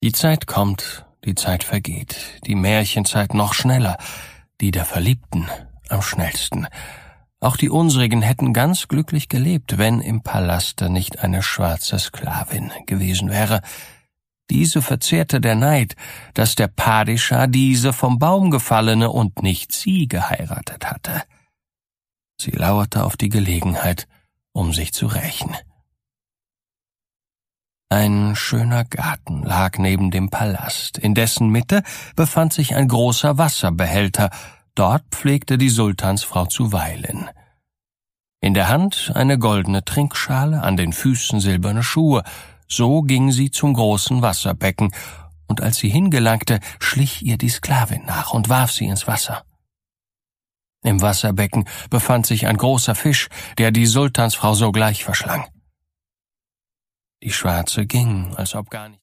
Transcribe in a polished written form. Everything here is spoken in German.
Die Zeit kommt, die Zeit vergeht, die Märchenzeit noch schneller, die der Verliebten am schnellsten. Auch die unsrigen hätten ganz glücklich gelebt, wenn im Palaste nicht eine schwarze Sklavin gewesen wäre. Diese verzehrte der Neid, dass der Padishah diese vom Baum gefallene und nicht sie geheiratet hatte. Sie lauerte auf die Gelegenheit, um sich zu rächen. Ein schöner Garten lag neben dem Palast, in dessen Mitte befand sich ein großer Wasserbehälter, dort pflegte die Sultansfrau zu weilen. In der Hand eine goldene Trinkschale, an den Füßen silberne Schuhe, so ging sie zum großen Wasserbecken, und als sie hingelangte, schlich ihr die Sklavin nach und warf sie ins Wasser. Im Wasserbecken befand sich ein großer Fisch, der die Sultansfrau sogleich verschlang. Die Schwarze ging, als ob gar nicht